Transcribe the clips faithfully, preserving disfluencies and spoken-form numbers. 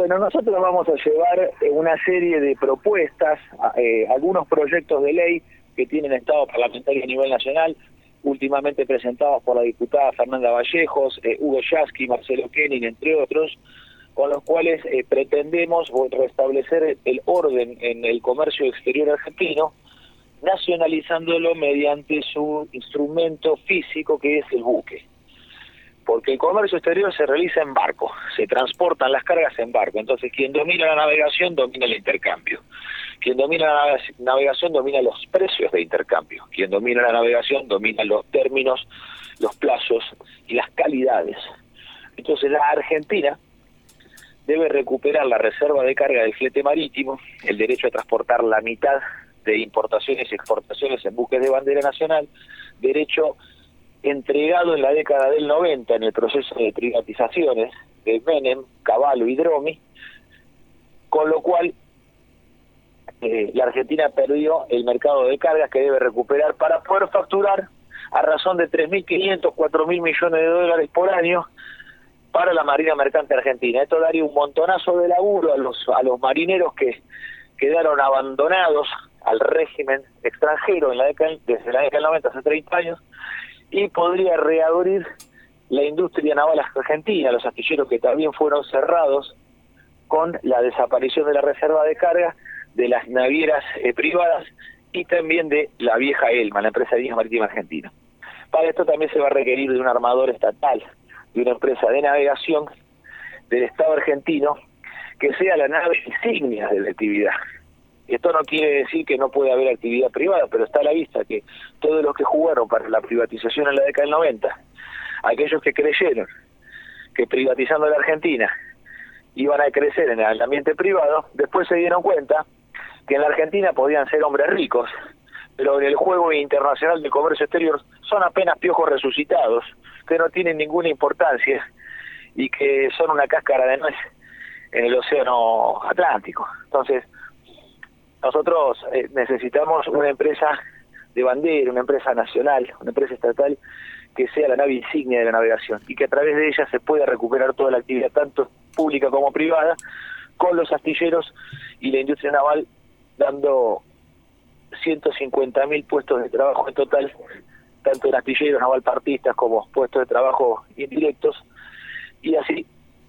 Bueno, nosotros vamos a llevar una serie de propuestas, eh, algunos proyectos de ley que tienen estado parlamentario a nivel nacional, últimamente presentados por la diputada Fernanda Vallejos, eh, Hugo Yasky, Marcelo Koenig, entre otros, con los cuales eh, pretendemos restablecer el orden en el comercio exterior argentino, nacionalizándolo mediante su instrumento físico que es el buque. Porque el comercio exterior se realiza en barco, se transportan las cargas en barco, entonces quien domina la navegación domina el intercambio, quien domina la navegación domina los precios de intercambio, quien domina la navegación domina los términos, los plazos y las calidades. Entonces la Argentina debe recuperar la reserva de carga del flete marítimo, el derecho a transportar la mitad de importaciones y exportaciones en buques de bandera nacional, derecho entregado en la década del noventa en el proceso de privatizaciones de Menem, Cavallo y Dromi, con lo cual eh, la Argentina perdió el mercado de cargas que debe recuperar para poder facturar a razón de tres mil quinientos, cuatro mil millones de dólares por año para la Marina Mercante Argentina. Esto daría un montonazo de laburo a los, a los marineros que quedaron abandonados al régimen extranjero en la década, desde la década del noventa, hace treinta años, y podría reabrir la industria naval argentina, los astilleros que también fueron cerrados con la desaparición de la reserva de carga de las navieras eh, privadas y también de la vieja ELMA, la empresa de líneas marítimas argentina. Para esto también se va a requerir de un armador estatal, de una empresa de navegación del Estado argentino, que sea la nave insignia de la actividad. Esto no quiere decir que no puede haber actividad privada, pero está a la vista que todos los que jugaron para la privatización en la década del noventa, aquellos que creyeron que privatizando la Argentina iban a crecer en el ambiente privado, después se dieron cuenta que en la Argentina podían ser hombres ricos, pero en el juego internacional del comercio exterior son apenas piojos resucitados, que no tienen ninguna importancia y que son una cáscara de nuez en el océano Atlántico. Entonces, nosotros eh, necesitamos una empresa de bandera, una empresa nacional, una empresa estatal que sea la nave insignia de la navegación y que a través de ella se pueda recuperar toda la actividad, tanto pública como privada, con los astilleros y la industria naval dando ciento cincuenta mil puestos de trabajo en total, tanto en astilleros, navalpartistas como puestos de trabajo indirectos, y así,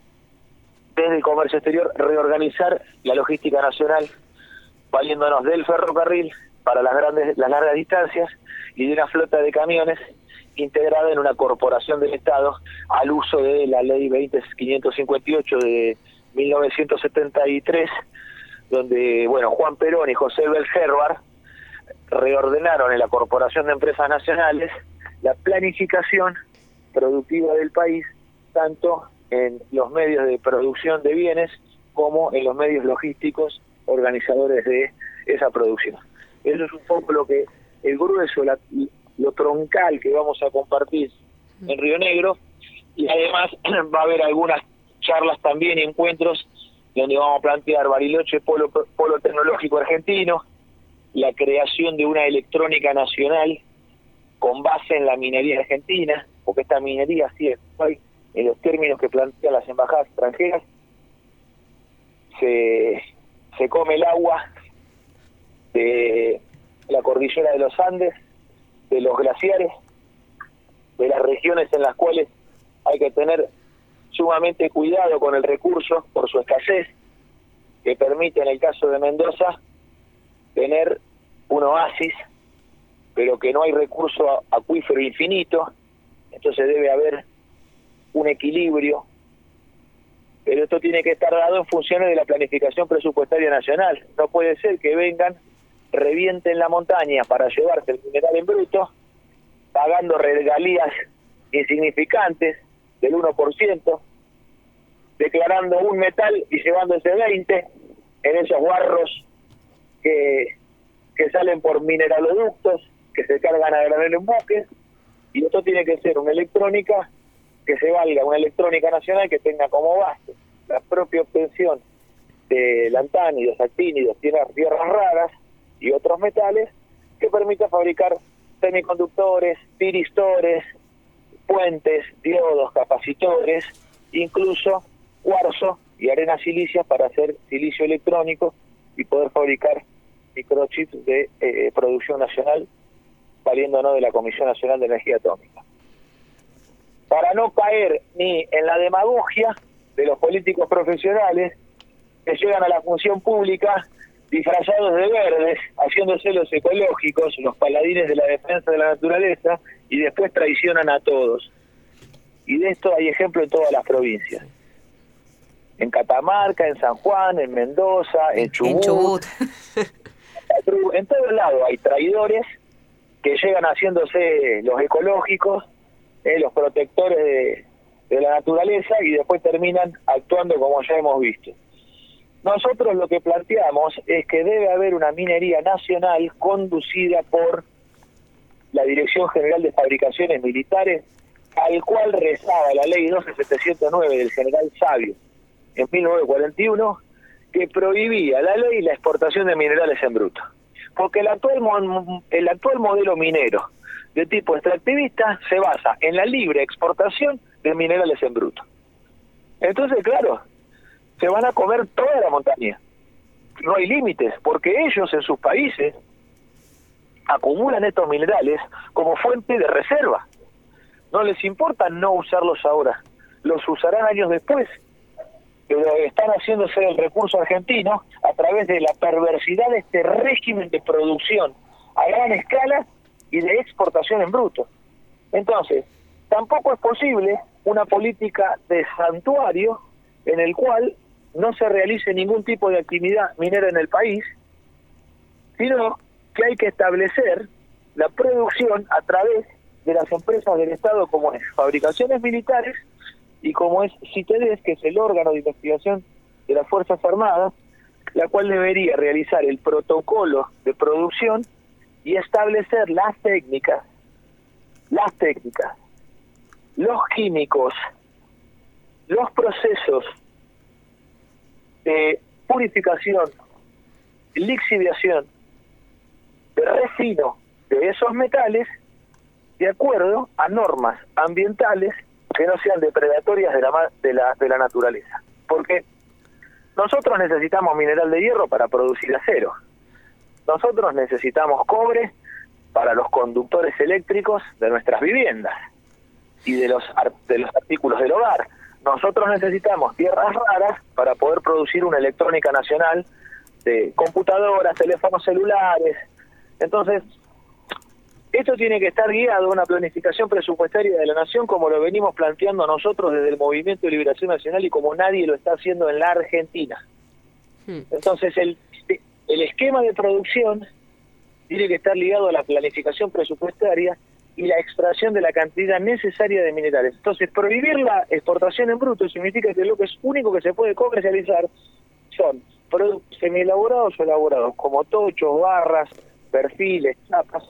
desde el comercio exterior, reorganizar la logística nacional, valiéndonos del ferrocarril para las grandes, las largas distancias y de una flota de camiones integrada en una corporación del Estado al uso de la ley veinte mil quinientos cincuenta y ocho de mil novecientos setenta y tres, donde bueno Juan Perón y José Belgerbar reordenaron en la Corporación de Empresas Nacionales la planificación productiva del país, tanto en los medios de producción de bienes como en los medios logísticos organizadores de esa producción. Eso es un poco lo que el grueso, la, lo troncal que vamos a compartir en Río Negro, y además va a haber algunas charlas también y encuentros donde vamos a plantear Bariloche, polo, polo tecnológico argentino, la creación de una electrónica nacional con base en la minería argentina, porque esta minería sí es, en los términos que plantean las embajadas extranjeras, se, se come el agua de la cordillera de los Andes, de los glaciares, de las regiones en las cuales hay que tener sumamente cuidado con el recurso por su escasez, que permite en el caso de Mendoza tener un oasis, pero que no hay recurso acuífero infinito, entonces debe haber un equilibrio, pero esto tiene que estar dado en funciones de la planificación presupuestaria nacional. No puede ser que vengan, revienten la montaña para llevarse el mineral en bruto, pagando regalías insignificantes del uno por ciento, declarando un metal y llevándose veinte en esos barros que, que salen por mineraloductos, que se cargan a granel en buques, y esto tiene que ser una electrónica que se valga, una electrónica nacional que tenga como base la propia obtención de lantánidos, actínidos, tierras, tierras raras y otros metales, que permita fabricar semiconductores, piristores, puentes, diodos, capacitores, incluso cuarzo y arenas silicias para hacer silicio electrónico y poder fabricar microchips de eh, producción nacional, saliéndonos de la Comisión Nacional de Energía Atómica. Para no caer ni en la demagogia de los políticos profesionales que llegan a la función pública disfrazados de verdes, haciéndose los ecológicos, los paladines de la defensa de la naturaleza, y después traicionan a todos. Y de esto hay ejemplo en todas las provincias. En Catamarca, en San Juan, en Mendoza, en Chubut. En, Chubut. En todos lados hay traidores que llegan haciéndose los ecológicos, eh, los protectores de, de la naturaleza, y después terminan actuando como ya hemos visto. Nosotros lo que planteamos es que debe haber una minería nacional conducida por la Dirección General de Fabricaciones Militares, al cual rezaba la ley doce mil setecientos nueve del general Sabio en mil novecientos cuarenta y uno, que prohibía la ley la exportación de minerales en bruto. Porque el actual, el actual modelo minero de tipo extractivista se basa en la libre exportación de minerales en bruto. Entonces, claro, se van a comer toda la montaña. No hay límites, porque ellos en sus países acumulan estos minerales como fuente de reserva. No les importa no usarlos ahora, los usarán años después, pero están haciéndose el recurso argentino a través de la perversidad de este régimen de producción a gran escala y de exportación en bruto. Entonces, tampoco es posible una política de santuario en el cual no se realice ningún tipo de actividad minera en el país, sino que hay que establecer la producción a través de las empresas del Estado, como es Fabricaciones Militares y como es CITEDES, que es el órgano de investigación de las Fuerzas Armadas, la cual debería realizar el protocolo de producción y establecer las técnicas, las técnicas, los químicos, los procesos de purificación, lixiviación, de refino de esos metales, de acuerdo a normas ambientales que no sean depredatorias de la, de la, de la naturaleza. Porque nosotros necesitamos mineral de hierro para producir acero. Nosotros necesitamos cobre para los conductores eléctricos de nuestras viviendas y de los, de los artículos del hogar. Nosotros necesitamos tierras raras para poder producir una electrónica nacional de computadoras, teléfonos celulares. Entonces, esto tiene que estar guiado a una planificación presupuestaria de la nación, como lo venimos planteando nosotros desde el Movimiento de Liberación Nacional y como nadie lo está haciendo en la Argentina. Entonces, el, el esquema de producción tiene que estar ligado a la planificación presupuestaria y la extracción de la cantidad necesaria de minerales. Entonces, prohibir la exportación en bruto significa que lo que es único que se puede comercializar son productos semielaborados o elaborados, como tochos, barras, perfiles, chapas,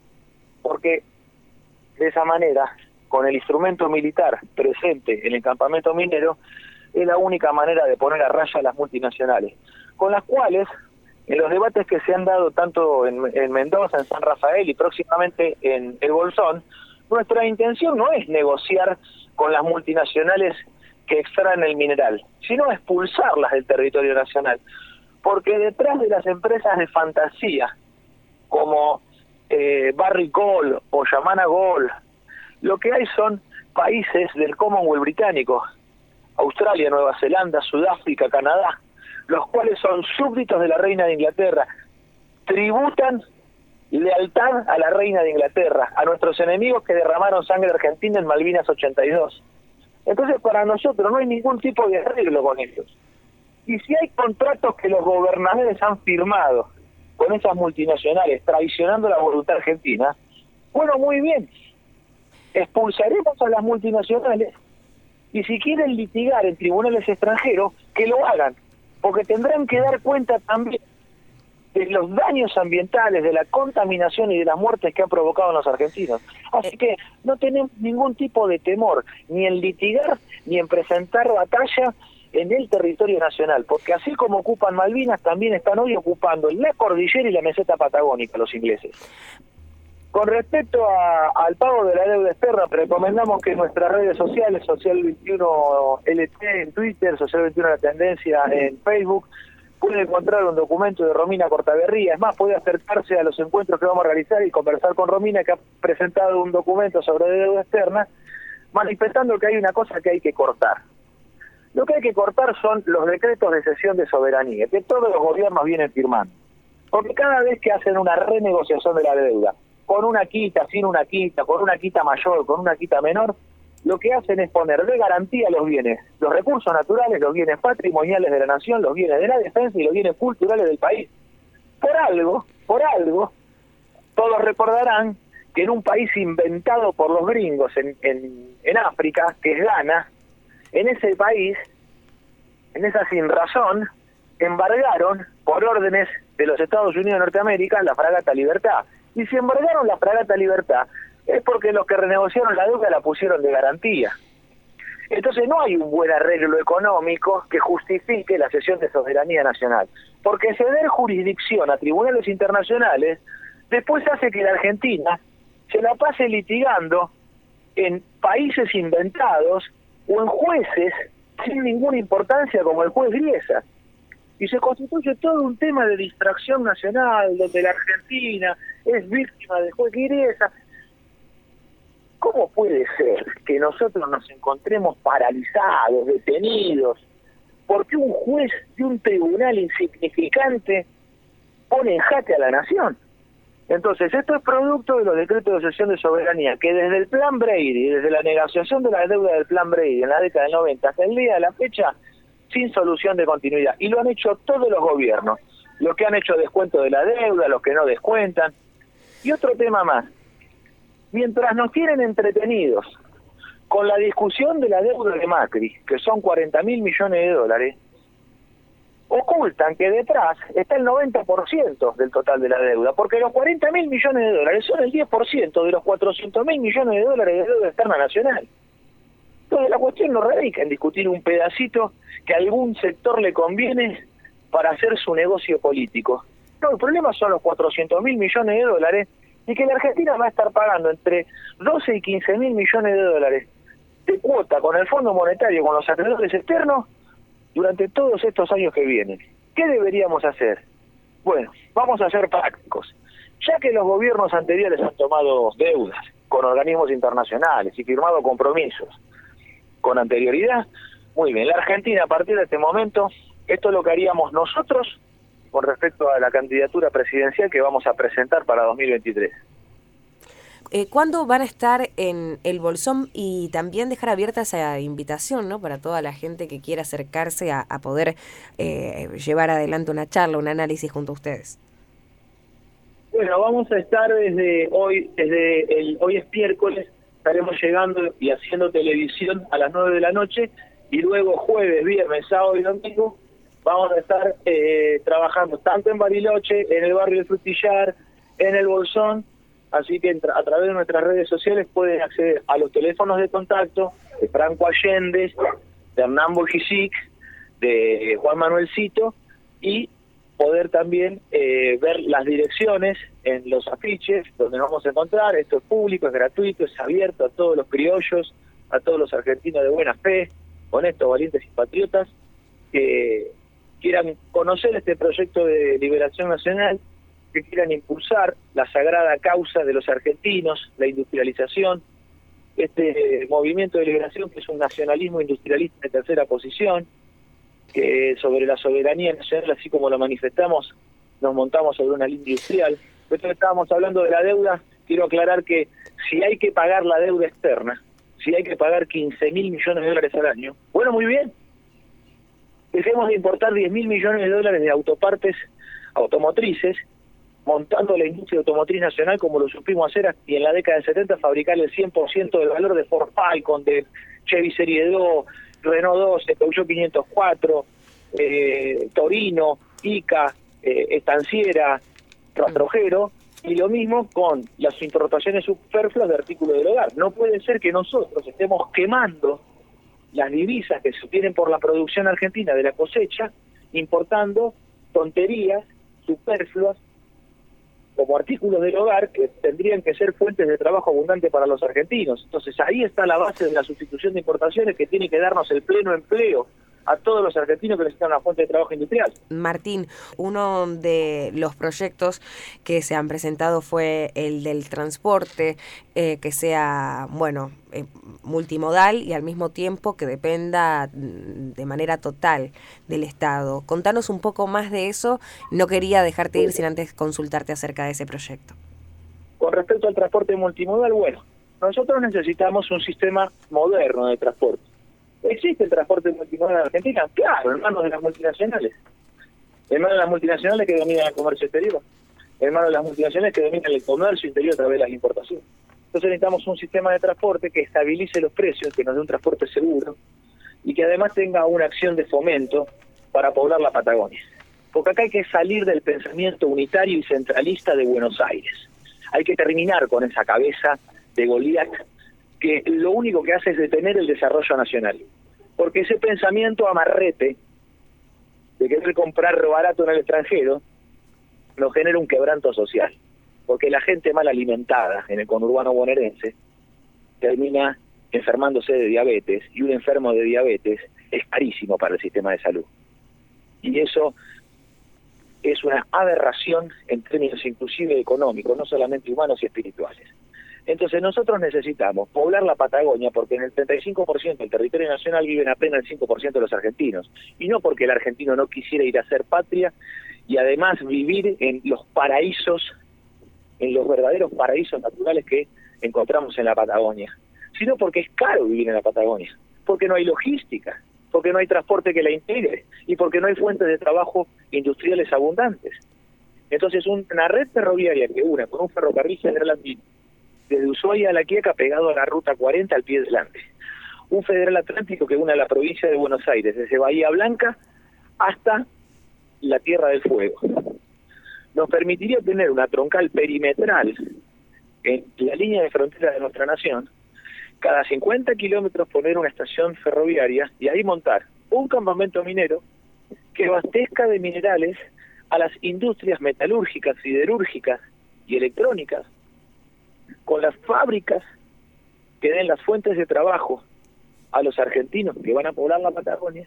porque de esa manera, con el instrumento militar presente en el campamento minero, es la única manera de poner a raya a las multinacionales, con las cuales, en los debates que se han dado tanto en, en Mendoza, en San Rafael y próximamente en El Bolsón, nuestra intención no es negociar con las multinacionales que extraen el mineral, sino expulsarlas del territorio nacional, porque detrás de las empresas de fantasía, como eh, Barrick Gold o Yamana Gold, lo que hay son países del Commonwealth británico, Australia, Nueva Zelanda, Sudáfrica, Canadá, los cuales son súbditos de la reina de Inglaterra, tributan lealtad a la reina de Inglaterra, a nuestros enemigos que derramaron sangre argentina en Malvinas ochenta y dos. Entonces, para nosotros no hay ningún tipo de arreglo con ellos. Y si hay contratos que los gobernadores han firmado con esas multinacionales, traicionando la voluntad argentina, bueno, muy bien, expulsaremos a las multinacionales y si quieren litigar en tribunales extranjeros, que lo hagan, porque tendrán que dar cuenta también de los daños ambientales, de la contaminación y de las muertes que han provocado los argentinos. Así que no tenemos ningún tipo de temor, ni en litigar, ni en presentar batalla en el territorio nacional, porque así como ocupan Malvinas, también están hoy ocupando la cordillera y la meseta patagónica los ingleses. con respecto a, al pago de la deuda externa, recomendamos que nuestras redes sociales, Social veintiuno L T en Twitter, Social veintiuno La Tendencia en Facebook, puede encontrar un documento de Romina Cortaberría. Es más, puede acercarse a los encuentros que vamos a realizar y conversar con Romina, que ha presentado un documento sobre deuda externa, manifestando que hay una cosa que hay que cortar. Lo que hay que cortar son los decretos de cesión de soberanía, que todos los gobiernos vienen firmando. Porque cada vez que hacen una renegociación de la deuda, con una quita, sin una quita, con una quita mayor, con una quita menor, lo que hacen es poner de garantía los bienes, los recursos naturales, los bienes patrimoniales de la nación, los bienes de la defensa y los bienes culturales del país. Por algo, por algo, todos recordarán que en un país inventado por los gringos en, en, en África, que es Ghana, en ese país, en esa sinrazón, embargaron por órdenes de los Estados Unidos de Norteamérica la fragata Libertad. Y si embargaron la fragata Libertad, es porque los que renegociaron la deuda la pusieron de garantía. Entonces no hay un buen arreglo económico que justifique la cesión de soberanía nacional, porque ceder jurisdicción a tribunales internacionales después hace que la Argentina se la pase litigando en países inventados o en jueces sin ninguna importancia como el juez Griesa. Y se constituye todo un tema de distracción nacional, donde la Argentina es víctima del juez Griesa. ¿Cómo puede ser que nosotros nos encontremos paralizados, detenidos, porque un juez de un tribunal insignificante pone en jaque a la nación? Entonces, esto es producto de los decretos de cesión de soberanía, que desde el plan Brady, desde la negociación de la deuda del plan Brady en la década del noventa hasta el día de la fecha, sin solución de continuidad. Y lo han hecho todos los gobiernos, los que han hecho descuento de la deuda, los que no descuentan. Y otro tema más. Mientras nos tienen entretenidos con la discusión de la deuda de Macri, que son cuarenta mil millones de dólares, ocultan que detrás está el noventa por ciento del total de la deuda, porque los cuarenta mil millones de dólares son el diez por ciento de los cuatrocientos mil millones de dólares de deuda externa nacional. Entonces la cuestión no radica en discutir un pedacito que a algún sector le conviene para hacer su negocio político. No, el problema son los cuatrocientos mil millones de dólares y que la Argentina va a estar pagando entre doce y quince mil millones de dólares de cuota con el Fondo Monetario, con los acreedores externos, durante todos estos años que vienen. ¿Qué deberíamos hacer? Bueno, vamos a ser prácticos. Ya que los gobiernos anteriores han tomado deudas con organismos internacionales y firmado compromisos con anterioridad, muy bien, la Argentina a partir de este momento, esto es lo que haríamos nosotros con respecto a la candidatura presidencial que vamos a presentar para dos mil veintitrés. Eh, ¿Cuándo van a estar en el Bolsón? Y también dejar abierta esa invitación, ¿no?, para toda la gente que quiera acercarse a, a poder eh, llevar adelante una charla, un análisis junto a ustedes. Bueno, vamos a estar desde hoy, desde el hoy es miércoles, estaremos llegando y haciendo televisión a las nueve de la noche, y luego jueves, viernes, sábado y domingo vamos a estar eh, trabajando tanto en Bariloche, en el barrio del Frutillar, en el Bolsón. Así que a través de nuestras redes sociales pueden acceder a los teléfonos de contacto de Franco Allende, de Hernán Bojicic, de Juan Manuel Cito, y poder también eh, ver las direcciones en los afiches donde nos vamos a encontrar. Esto es público, es gratuito, es abierto a todos los criollos, a todos los argentinos de buena fe, honestos, valientes y patriotas, que quieran conocer este proyecto de liberación nacional, que quieran impulsar la sagrada causa de los argentinos, la industrialización, este movimiento de liberación que es un nacionalismo industrialista de tercera posición, que sobre la soberanía nacional, así como lo manifestamos, nos montamos sobre una línea industrial. Esto que estábamos hablando de la deuda, quiero aclarar que si hay que pagar la deuda externa, si hay que pagar quince mil millones de dólares al año, bueno, muy bien, dejemos de importar diez mil millones de dólares de autopartes automotrices, montando la industria automotriz nacional como lo supimos hacer y en la década del setenta fabricar el cien por ciento del valor de Ford Falcon, de Chevy Serie dos, Renault doce, Peugeot quinientos cuatro, eh, Torino, Ica, eh, Estanciera, Rastrojero, y lo mismo con las importaciones superfluas de artículos del hogar. No puede ser que nosotros estemos quemando las divisas que se obtienen por la producción argentina de la cosecha, importando tonterías superfluas como artículos del hogar que tendrían que ser fuentes de trabajo abundante para los argentinos. Entonces ahí está la base de la sustitución de importaciones, que tiene que darnos el pleno empleo a todos los argentinos que necesitan una fuente de trabajo industrial. Martín, uno de los proyectos que se han presentado fue el del transporte, eh, que sea, bueno, eh, multimodal y al mismo tiempo que dependa de manera total del Estado. Contanos un poco más de eso. No quería dejarte ir sin antes consultarte acerca de ese proyecto. Con respecto al transporte multimodal, bueno, nosotros necesitamos un sistema moderno de transporte. ¿Existe el transporte multimodal en Argentina? Claro, en manos de las multinacionales. En manos de las multinacionales que dominan el comercio exterior. En manos de las multinacionales que dominan el comercio interior a través de las importaciones. Entonces necesitamos un sistema de transporte que estabilice los precios, que nos dé un transporte seguro y que además tenga una acción de fomento para poblar la Patagonia. Porque acá hay que salir del pensamiento unitario y centralista de Buenos Aires. Hay que terminar con esa cabeza de Goliat que lo único que hace es detener el desarrollo nacional. Porque ese pensamiento amarrete de querer comprar barato en el extranjero nos genera un quebranto social. Porque la gente mal alimentada en el conurbano bonaerense termina enfermándose de diabetes, y un enfermo de diabetes es carísimo para el sistema de salud. Y eso es una aberración en términos inclusive económicos, no solamente humanos y espirituales. Entonces nosotros necesitamos poblar la Patagonia porque en el treinta y cinco por ciento del territorio nacional viven apenas el cinco por ciento de los argentinos. Y no porque el argentino no quisiera ir a hacer patria y además vivir en los paraísos, en los verdaderos paraísos naturales que encontramos en la Patagonia, sino porque es caro vivir en la Patagonia, porque no hay logística, porque no hay transporte que la integre y porque no hay fuentes de trabajo industriales abundantes. Entonces una red ferroviaria que una con un ferrocarril Federal Andino desde Ushuaia a La Quiaca pegado a la ruta cuarenta al pie del Ande, un Federal Atlántico que une a la provincia de Buenos Aires desde Bahía Blanca hasta la Tierra del Fuego, nos permitiría tener una troncal perimetral en la línea de frontera de nuestra nación, cada cincuenta kilómetros poner una estación ferroviaria y ahí montar un campamento minero que abastezca de minerales a las industrias metalúrgicas, siderúrgicas y electrónicas, con las fábricas que den las fuentes de trabajo a los argentinos que van a poblar la Patagonia,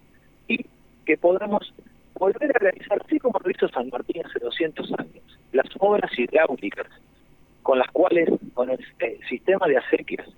y que podamos volver a realizar, así como lo hizo San Martín hace doscientos años, las obras hidráulicas con las cuales, con el eh, sistema de acequias,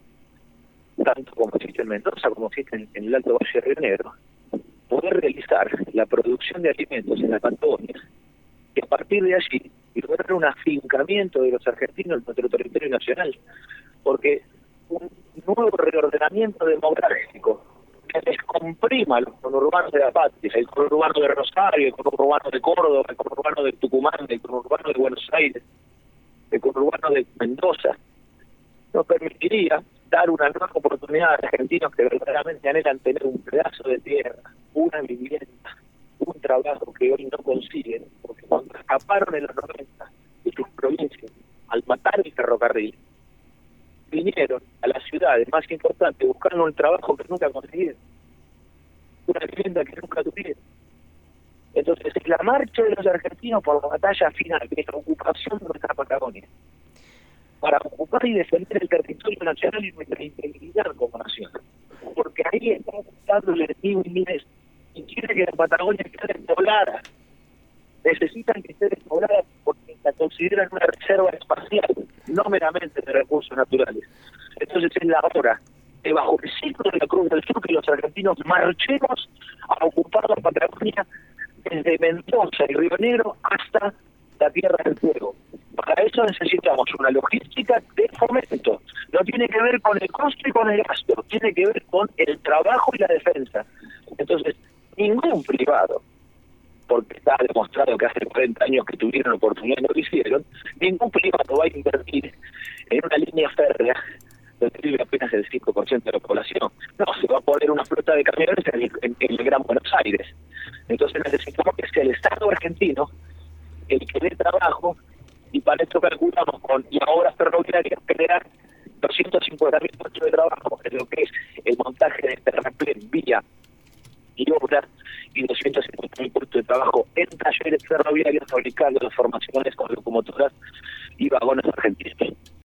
tanto como existe en Mendoza como existe en, en el Alto Valle de Río Negro, poder realizar la producción de alimentos en la Patagonia y a partir de allí lograr un afincamiento de los argentinos en nuestro territorio nacional, porque un nuevo reordenamiento demográfico que descomprima los conurbanos de la patria, el conurbano de Rosario, el conurbano de Córdoba, el conurbano de Tucumán, el conurbano de Buenos Aires, el conurbano de Mendoza, nos permitiría dar una nueva oportunidad a los argentinos que verdaderamente anhelan tener un pedazo de tierra, una vivienda, un trabajo que hoy no consiguen, porque cuando escaparon en los noventa de sus provincias al matar el ferrocarril, vinieron a las ciudades más importantes buscando un trabajo que nunca consiguieron, una vivienda que nunca tuvieron. Entonces es la marcha de los argentinos por la batalla final, que es la ocupación de nuestra Patagonia, para ocupar y defender el territorio nacional y nuestra integridad como nación, porque ahí está ocupando el enemigo inglés y quiere que la Patagonia esté despoblada. Necesitan que esté despoblada porque la consideran una reserva espacial, no meramente de recursos naturales. Entonces es la hora de, bajo el ciclo de la Cruz del Sur, que los argentinos marchemos a ocupar la Patagonia desde Mendoza y Río Negro hasta la Tierra del Fuego. Para eso necesitamos una logística de fomento. No tiene que ver con el costo y con el gasto, tiene que ver con el trabajo y la defensa. Entonces, ningún privado, porque está demostrado que hace cuarenta años que tuvieron oportunidad y no lo hicieron, ningún privado va a invertir en una línea férrea donde vive apenas el cinco por ciento de la población. No, se va a poner una flota de camiones en el, en, en el Gran Buenos Aires. Entonces necesitamos que sea el Estado argentino el que dé trabajo, y para esto calculamos con las obras ferroviarias generar doscientos cincuenta mil puestos de trabajo en lo que es el montaje de terraplén, vía y obras, y doscientos cincuenta mil puestos de trabajo en talleres ferroviarios fabricando las formaciones con locomotoras y vagones argentinos.